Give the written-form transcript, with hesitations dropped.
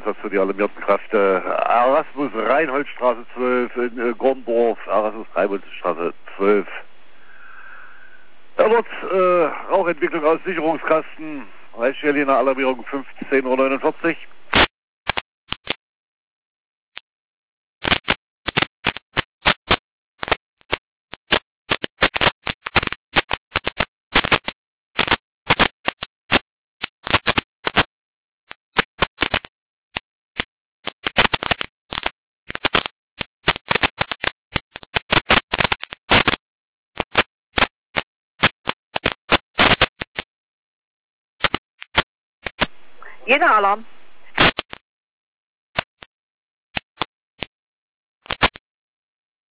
etwas für die alarmierten Kräfte. Erasmus Reinholdstraße 12 in Gorndorf, Erasmus Reinholdstraße 12. Da wird Rauchentwicklung aus Sicherungskasten. Reichsberliner Alarmierung 15:49 Uhr. Jeder Alarm.